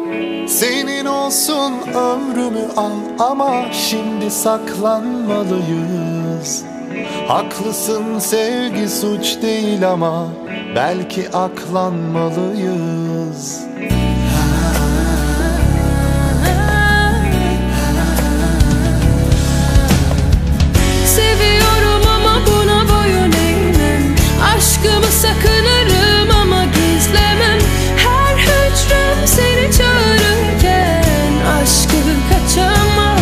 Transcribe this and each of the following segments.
Senin olsun ömrümü al ama şimdi saklanmalıyız. Haklısın, sevgi suç değil ama belki aklanmalıyız. Seviyorum ama buna boyun eğmem. Aşkımı sakınırım ama gizlemem. Her hücrem seni çağırırken aşkı kaçamam.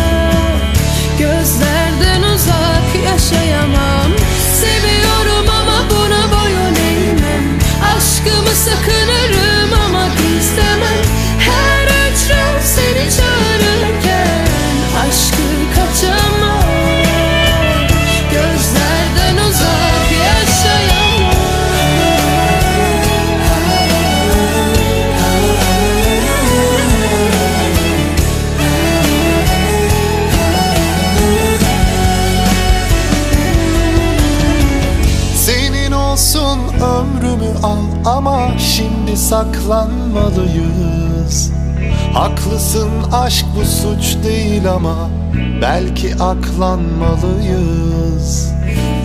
Gözlerden uzak yaşayamam. Seviyorum ama buna boyun eğmem. Aşkımı sakınırım ama gizlemem. Her hücrem seni çağırırken aşkı kaçamam. Gözlerden uzak yaşayamam. Senin olsun ömrümü al ama şimdi saklanmalıyız. Haklısın, aşk bu suç değil ama belki aklanmalıyız.